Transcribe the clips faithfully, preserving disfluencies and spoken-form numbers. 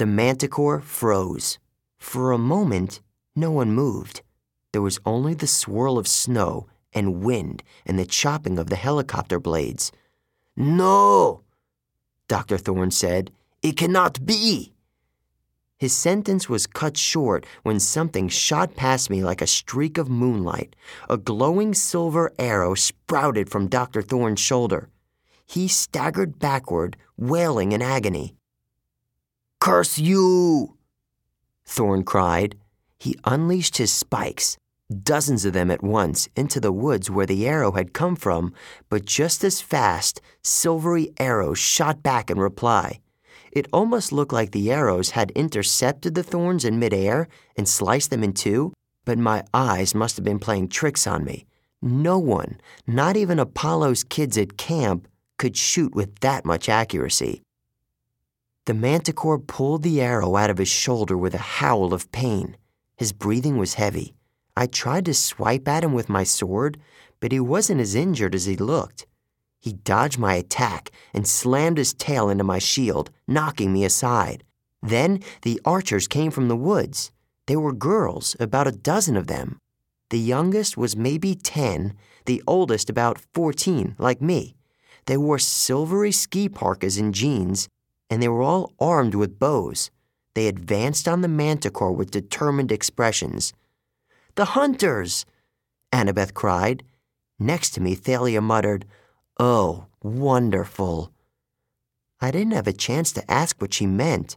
The manticore froze. For a moment, no one moved. There was only the swirl of snow and wind and the chopping of the helicopter blades. "No," Doctor Thorne said. "It cannot be." His sentence was cut short when something shot past me like a streak of moonlight. A glowing silver arrow sprouted from Doctor Thorne's shoulder. He staggered backward, wailing in agony. "Curse you!" Thorne cried. He unleashed his spikes, dozens of them at once, into the woods where the arrow had come from, but just as fast, silvery arrows shot back in reply. It almost looked like the arrows had intercepted the thorns in midair and sliced them in two, but my eyes must have been playing tricks on me. No one, not even Apollo's kids at camp, could shoot with that much accuracy. The manticore pulled the arrow out of his shoulder with a howl of pain. His breathing was heavy. I tried to swipe at him with my sword, but he wasn't as injured as he looked. He dodged my attack and slammed his tail into my shield, knocking me aside. Then the archers came from the woods. They were girls, about a dozen of them. The youngest was maybe ten, the oldest about fourteen, like me. They wore silvery ski parkas and jeans, and they were all armed with bows. They advanced on the manticore with determined expressions. "The hunters!" Annabeth cried. Next to me, Thalia muttered, "Oh, wonderful." I didn't have a chance to ask what she meant.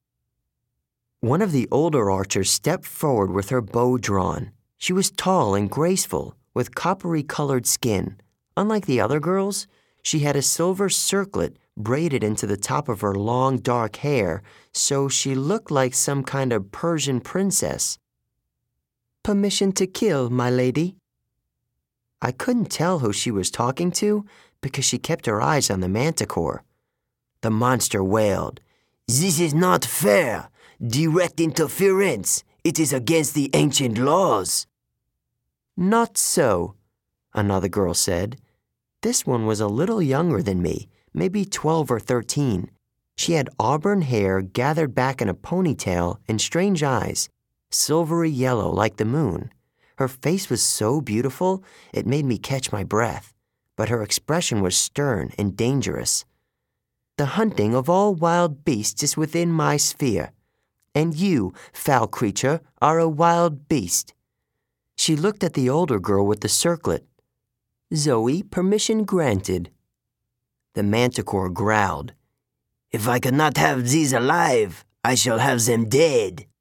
One of the older archers stepped forward with her bow drawn. She was tall and graceful, with coppery-colored skin. Unlike the other girls, she had a silver circlet braided into the top of her long, dark hair, so she looked like some kind of Persian princess. "Permission to kill, my lady." I couldn't tell who she was talking to because she kept her eyes on the manticore. The monster wailed, "This is not fair. Direct interference. It is against the ancient laws." "Not so," another girl said. This one was a little younger than me, maybe twelve or thirteen. She had auburn hair gathered back in a ponytail and strange eyes, silvery yellow like the moon. Her face was so beautiful it made me catch my breath, but her expression was stern and dangerous. "The hunting of all wild beasts is within my sphere, and you, foul creature, are a wild beast." She looked at the older girl with the circlet. "Zoe, permission granted." The manticore growled, "If I cannot have these alive, I shall have them dead."